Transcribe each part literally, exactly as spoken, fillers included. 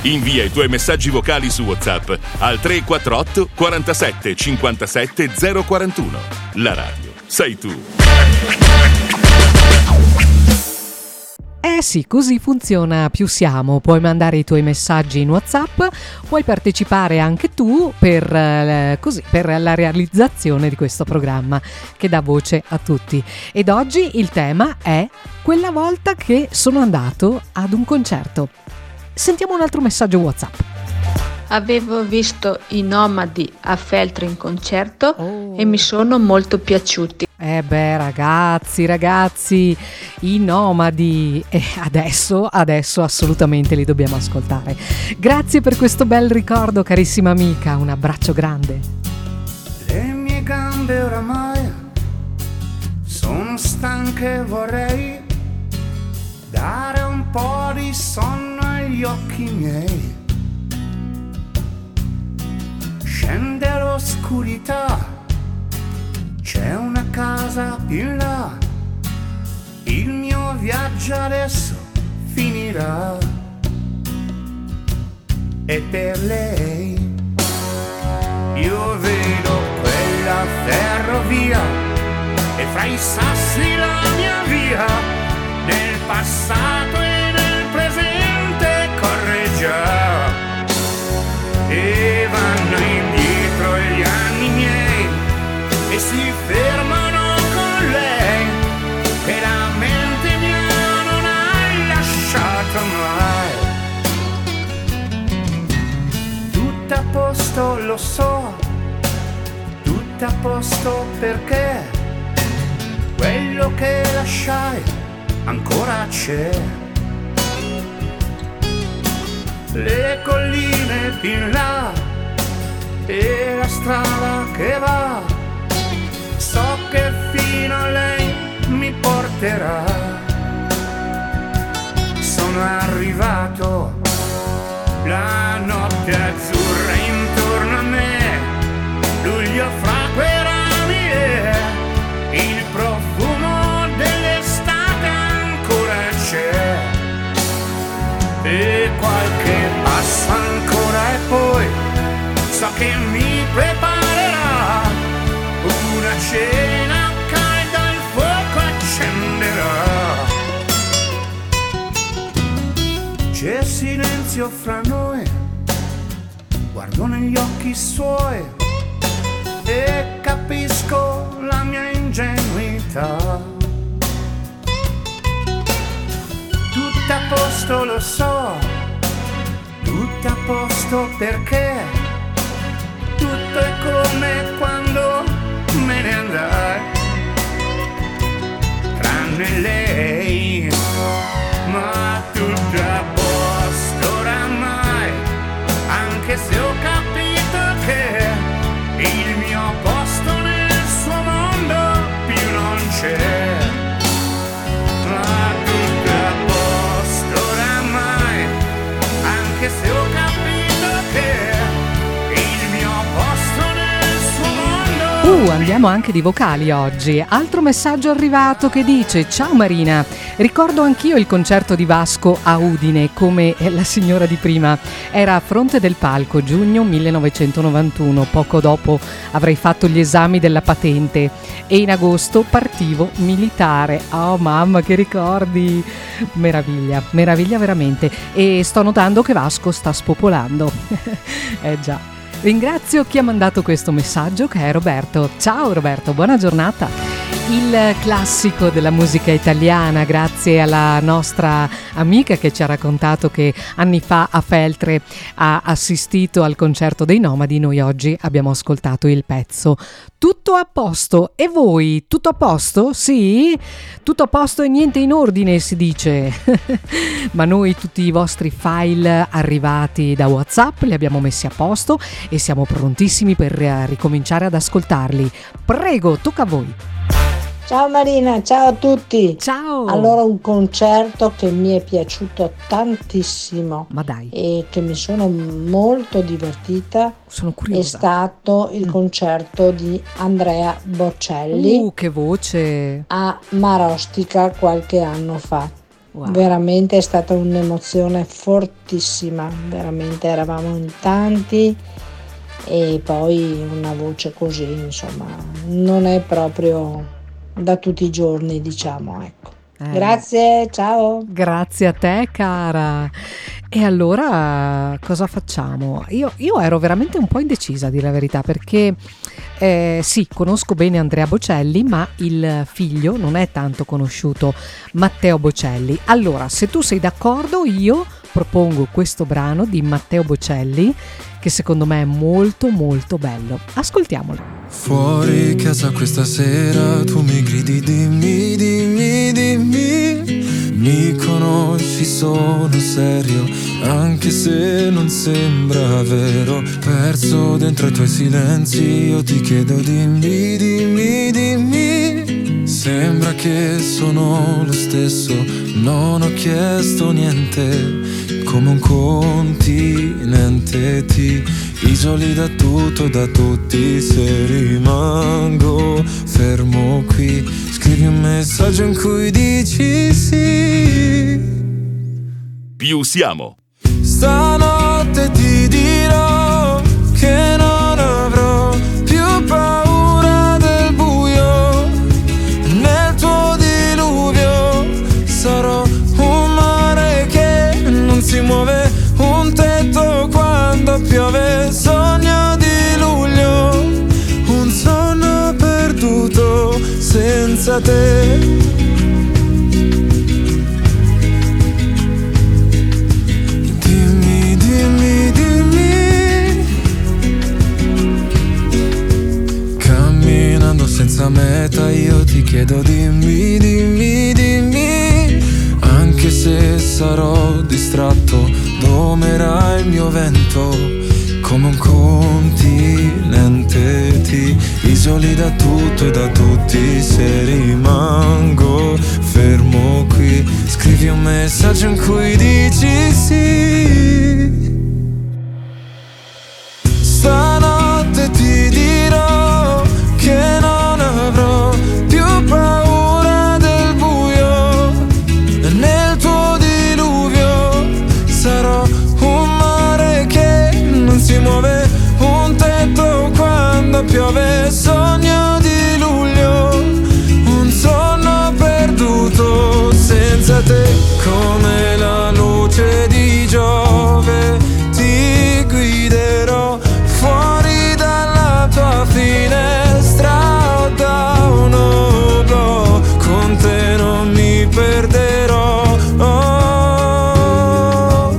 Invia i tuoi messaggi vocali su WhatsApp al tre quattro otto quarantasette cinquantasette zero quarantuno. La radio sei tu. Eh sì, così funziona Più Siamo. Puoi mandare i tuoi messaggi in WhatsApp, puoi partecipare anche tu per, eh, così, per la realizzazione di questo programma che dà voce a tutti. Ed oggi il tema è quella volta che sono andato ad un concerto. Sentiamo un altro messaggio WhatsApp. Avevo visto i Nomadi a Feltre in concerto Oh. e mi sono molto piaciuti. Eh beh, ragazzi, ragazzi, i Nomadi. E adesso, adesso assolutamente li dobbiamo ascoltare. Grazie per questo bel ricordo, carissima amica. Un abbraccio grande. Le mie gambe oramai sono stanche, vorrei dare un po' di sonno agli occhi miei. Scende l'oscurità, c'è una casa più in là, il mio viaggio adesso finirà. E per lei io vedo quella ferrovia e fra i sassi la mia via, nel passato e nel presente corre già. E vanno indietro gli anni miei e si fermano con lei, e la mente mia non hai lasciato mai. Tutto a posto, lo so, tutto a posto perché quello che lasciai ancora c'è. Le colline più in là e la strada che va, so che fino a lei mi porterà. Sono arrivato, la notte azzurra intorno a me, luglio fra quei rami e il profumo dell'estate ancora c'è. E qualche passo ancora e poi so che mi preparerà una cena calda, il fuoco accenderà. C'è silenzio fra noi, guardo negli occhi suoi e capisco la mia ingenuità. Tutto a posto, lo so, tutto a posto perché tutto è come quando me ne andai, tranne lei, ma tutto a posto oramai, anche se ho capito che il mio posto nel suo mondo più non c'è. Se ho capito che il mio posto nel suo mondo. Uh, andiamo anche di vocali oggi. Altro messaggio arrivato che dice: ciao Marina, ricordo anch'io il concerto di Vasco a Udine come la signora di prima. Era a fronte del palco, giugno millenovecentonovantuno. Poco dopo avrei fatto gli esami della patente e in agosto partivo militare. Oh mamma, che ricordi! Meraviglia, meraviglia veramente. E sto notando che Vasco sta spopolando. Eh già. Ringrazio chi ha mandato questo messaggio, che è Roberto. Ciao Roberto, buona giornata. Il classico della musica italiana, grazie alla nostra amica che ci ha raccontato che anni fa a Feltre ha assistito al concerto dei Nomadi. Noi oggi abbiamo ascoltato il pezzo Tutto a posto. E voi, tutto a posto? Sì? Tutto a posto e niente in ordine, si dice. Ma noi tutti i vostri file arrivati da WhatsApp li abbiamo messi a posto e siamo prontissimi per ricominciare ad ascoltarli. Prego, tocca a voi. Ciao Marina, ciao a tutti. Ciao. Allora, un concerto che mi è piaciuto tantissimo, Ma dai, e che mi sono molto divertita sono è curiosa. stato il concerto di Andrea Bocelli Uh, che voce. a Marostica qualche anno fa. Wow. Veramente è stata un'emozione fortissima, veramente eravamo in tanti e poi una voce così, insomma, non è proprio da tutti i giorni, diciamo, ecco. Eh. Grazie, ciao. Grazie a te, cara. E allora cosa facciamo? Io, io ero veramente un po' indecisa, a dire la verità, perché eh, sì, conosco bene Andrea Bocelli, ma il figlio non è tanto conosciuto, Matteo Bocelli. Allora, se tu sei d'accordo, io propongo questo brano di Matteo Bocelli, che secondo me è molto molto bello. Ascoltiamolo. Fuori casa questa sera tu mi gridi dimmi, dimmi, dimmi. Mi conosci, sono serio, anche se non sembra vero. Perso dentro i tuoi silenzi, io ti chiedo dimmi, dimmi, dimmi. Sembra che sono lo stesso, non ho chiesto niente. Come un continente ti isoli da tutto e da tutti. Se rimango fermo qui, scrivi un messaggio in cui dici sì. Più siamo. Stanotte ti dirò che non avrò più paura del buio. Nel tuo diluvio sarò un mare che non si muove, un tetto quando piove. Sogno di luglio, un sonno perduto senza te. Dimmi, dimmi, dimmi. Camminando senza meta io ti chiedo dimmi, dimmi, dimmi. Anche se sarò distratto, domerà il mio vento. Come un continente ti isoli da tutto e da tutti. Se rimango fermo qui, scrivi un messaggio in cui dici sì. Stanotte ti dirò che non avrò più paura del buio. Nel tuo diluvio sarò un mare che non si muove, un tetto quando piove. Sogno di luglio, un sonno perduto senza te. Come la luce di Giove ti guiderò fuori dalla tua finestra o da un oblò. Con te non mi perderò. Oh.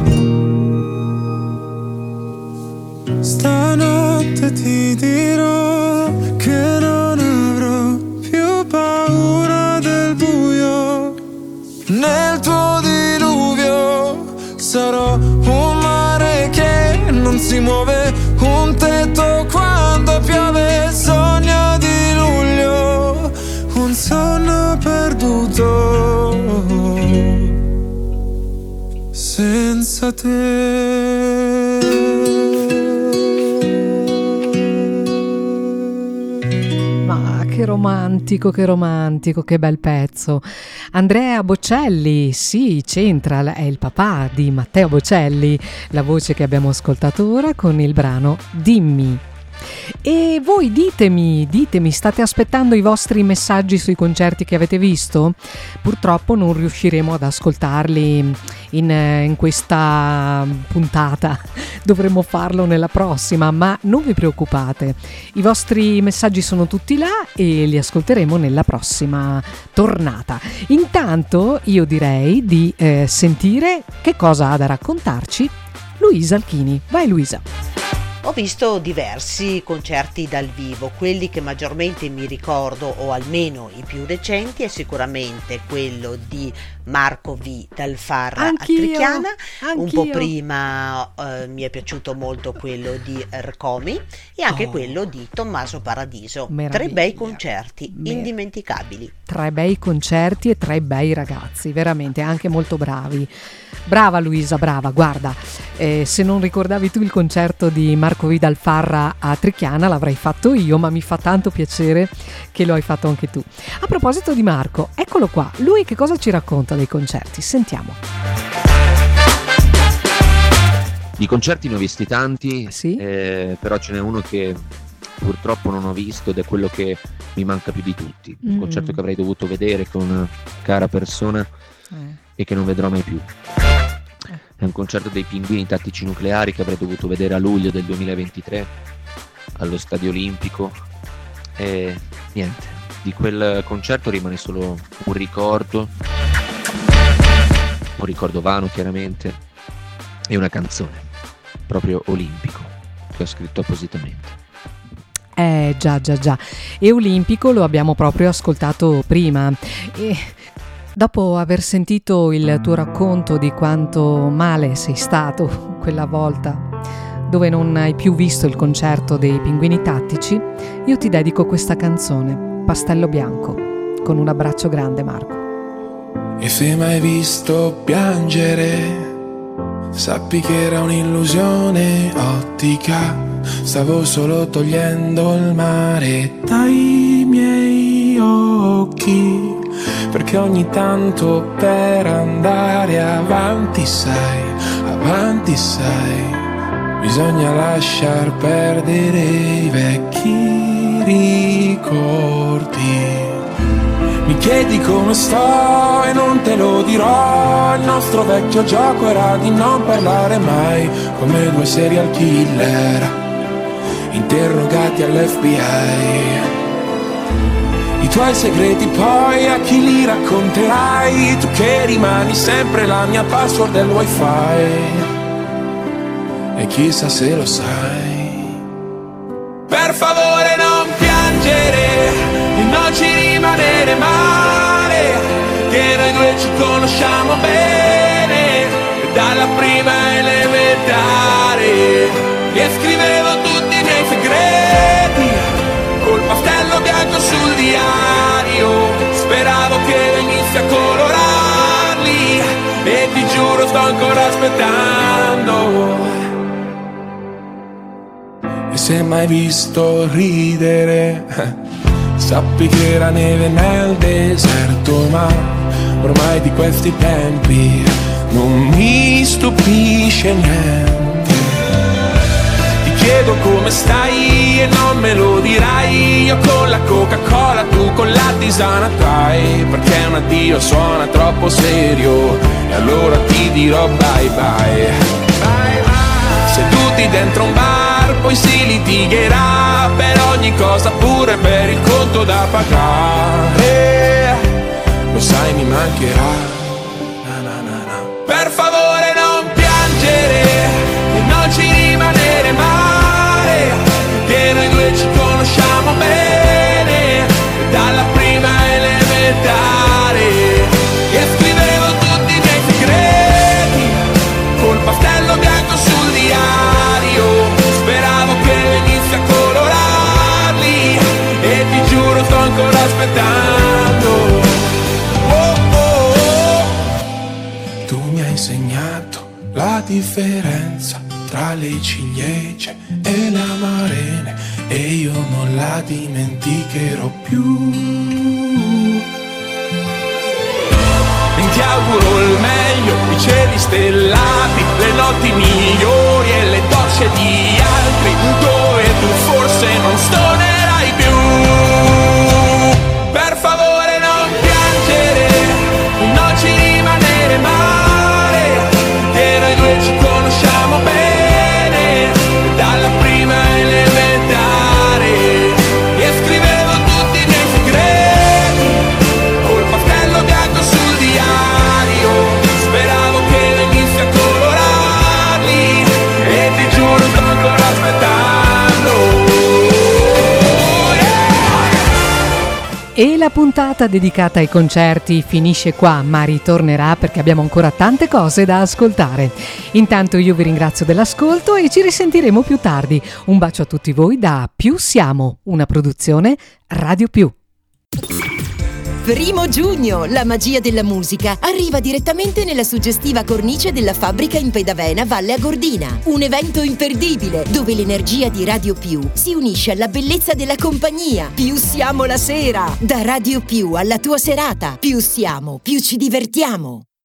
Stanotte ti dirò che non avrò più paura del buio. Nel tuo diluvio sarò un mare che non si muove, un tetto quando piove. Sogno di luglio, un sonno perduto senza te. Che romantico, che romantico, che bel pezzo. Andrea Bocelli, sì, c'entra, è il papà di Matteo Bocelli, la voce che abbiamo ascoltato ora con il brano Dimmi. E voi ditemi, ditemi, state aspettando i vostri messaggi sui concerti che avete visto? Purtroppo non riusciremo ad ascoltarli in, in questa puntata, dovremo farlo nella prossima, ma non vi preoccupate, i vostri messaggi sono tutti là e li ascolteremo nella prossima tornata. Intanto io direi di eh, sentire che cosa ha da raccontarci Luisa Alchini. Vai Luisa. Ho visto diversi concerti dal vivo, quelli che maggiormente mi ricordo, o almeno i più recenti, è sicuramente quello di Marco V dal Far a Trichiana. Un po' prima eh, mi è piaciuto molto quello di Ercomi e anche oh. quello di Tommaso Paradiso. Meraviglia. Tre bei concerti, Mer- indimenticabili. Tre bei concerti e tre bei ragazzi, veramente anche molto bravi. Brava Luisa, brava, guarda, eh, se non ricordavi tu il concerto di Marco Vidal Farra a Trichiana l'avrei fatto io, ma mi fa tanto piacere che lo hai fatto anche tu. A proposito di Marco, eccolo qua, lui che cosa ci racconta dei concerti? Sentiamo. Di concerti ne ho visti tanti, sì? eh, però ce n'è uno che purtroppo non ho visto ed è quello che mi manca più di tutti, un mm. concerto che avrei dovuto vedere con una cara persona eh. e che non vedrò mai più. È un concerto dei Pinguini Tattici Nucleari che avrei dovuto vedere a luglio del duemilaventitré allo Stadio Olimpico e niente, di quel concerto rimane solo un ricordo, un ricordo vano chiaramente, e una canzone, proprio Olimpico, che ho scritto appositamente. Eh già già già, e Olimpico lo abbiamo proprio ascoltato prima e dopo aver sentito il tuo racconto di quanto male sei stato quella volta dove non hai più visto il concerto dei Pinguini Tattici, io ti dedico questa canzone, Pastello Bianco, con un abbraccio grande Marco. E se mai visto piangere, sappi che era un'illusione ottica, stavo solo togliendo il mare dai miei occhi, perché ogni tanto per andare avanti sai, avanti sai, bisogna lasciar perdere i vecchi ricordi. Mi chiedi come sto e non te lo dirò, il nostro vecchio gioco era di non parlare mai, come due serial killer interrogati all'F B I. I tuoi segreti poi a chi li racconterai, tu che rimani sempre la mia password del wifi, e chissà se lo sai. Per favore non piangere e non ci rimanere male, che noi due ci conosciamo bene dalla prima elementare, e scrivevo tutti i miei segreti col pastello bianco sul diario, speravo che venissi a colorarli e ti giuro sto ancora aspettando. E se mai visto ridere, sappi che era neve nel deserto, ma ormai di questi tempi non mi stupisce niente. Ti chiedo come stai e non me lo dirai, io con la Coca-Cola, tu con la tisana trai, perché un addio suona troppo serio e allora ti dirò bye bye. Bye bye. Seduti dentro un bar poi si litigherà per ogni cosa, pure per il conto da pagare, lo sai mi mancherà. Na, na, na, na. Per favore non piangere e non ci rimanere male, che noi due ci conosciamo bene dalla prima elementare, e scrivevo tutti i miei segreti col pastello bianco sul diario, speravo che venissi a colorarli e ti giuro sto ancora aspettando. Oh, oh, oh. Tu mi hai insegnato la differenza tra le ciliegie e le amarene e io non la dimenticherò più. Ti auguro il meglio, i cieli stellati, le notti migliori e le docce di altri, dove tu forse non stonerai più. Per favore non piangere, non ci rimanere male, che noi due ci conosciamo bene dalla prima elementare, e scrivevo tutti i miei segreti col pastello bianco sul diario, speravo che venissi a colorarli e ti giuro sto ancora aspettando. E la puntata dedicata ai concerti finisce qua, ma ritornerà perché abbiamo ancora tante cose da ascoltare. Intanto io vi ringrazio dell'ascolto e ci risentiremo più tardi. Un bacio a tutti voi da Più Siamo, una produzione Radio Più. Primo giugno, la magia della musica arriva direttamente nella suggestiva cornice della fabbrica in Pedavena, Valle Agordina. Un evento imperdibile dove l'energia di Radio Più si unisce alla bellezza della compagnia. Più siamo la sera. Da Radio Più alla tua serata. Più siamo, più ci divertiamo.